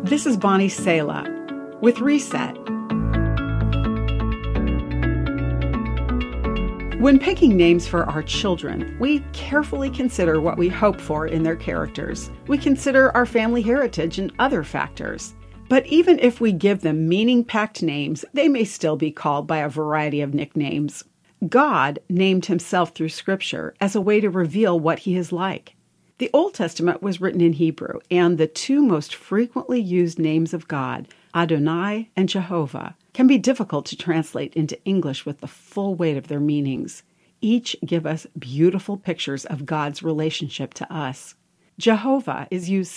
This is Bonnie Sala with Reset. When picking names for our children, we carefully consider what we hope for in their characters. We consider our family heritage and other factors. But even if we give them meaning-packed names, they may still be called by a variety of nicknames. God named himself through Scripture as a way to reveal what he is like. The Old Testament was written in Hebrew, and the two most frequently used names of God, Adonai and Jehovah, can be difficult to translate into English with the full weight of their meanings. Each give us beautiful pictures of God's relationship to us. Jehovah is used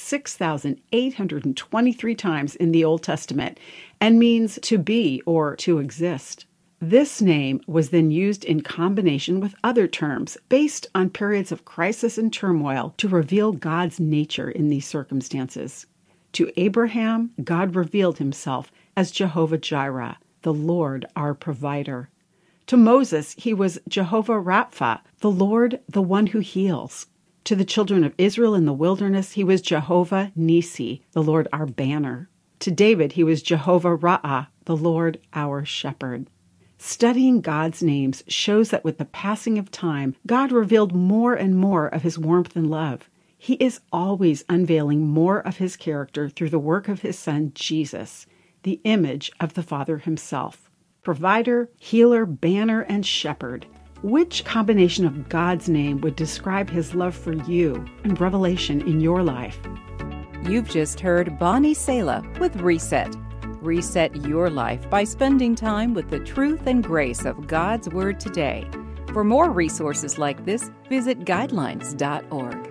6,823 times in the Old Testament and means to be or to exist. This name was then used in combination with other terms based on periods of crisis and turmoil to reveal God's nature in these circumstances. To Abraham, God revealed himself as Jehovah Jireh, the Lord our provider. To Moses, he was Jehovah Rapha, the Lord, the one who heals. To the children of Israel in the wilderness, he was Jehovah Nisi, the Lord our banner. To David, he was Jehovah Ra'ah, the Lord our shepherd. Studying God's names shows that with the passing of time, God revealed more and more of his warmth and love. He is always unveiling more of his character through the work of his Son, Jesus, the image of the Father himself. Provider, healer, banner, and shepherd. Which combination of God's name would describe his love for you and revelation in your life? You've just heard Bonnie Sala with Reset. Reset your life by spending time with the truth and grace of God's Word today. For more resources like this, visit guidelines.org.